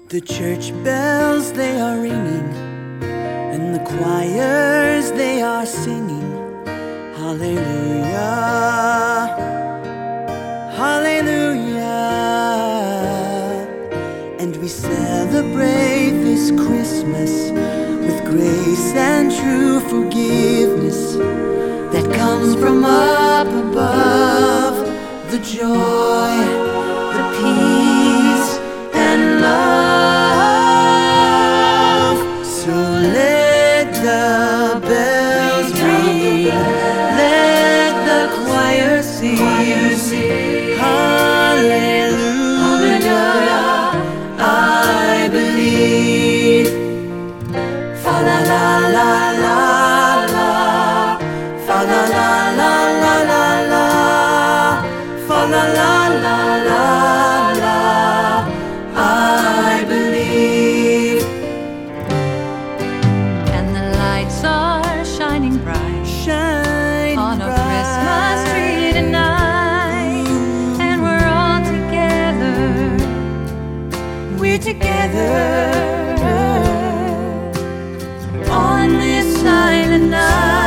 The church bells, they are ringing, and the choirs, they are singing. Hallelujah, hallelujah. And we celebrate this Christmas with grace and true forgiveness that comes from up above. The joy, the peace, and love. So let the bells ring, let the choir sing. Hallelujah, I believe. Fa la la la la la, fa la la la la la la, fa la la la la la. I believe. And the lights are shining bright on a Christmas tree tonight. And we're all together. We're together on this silent night.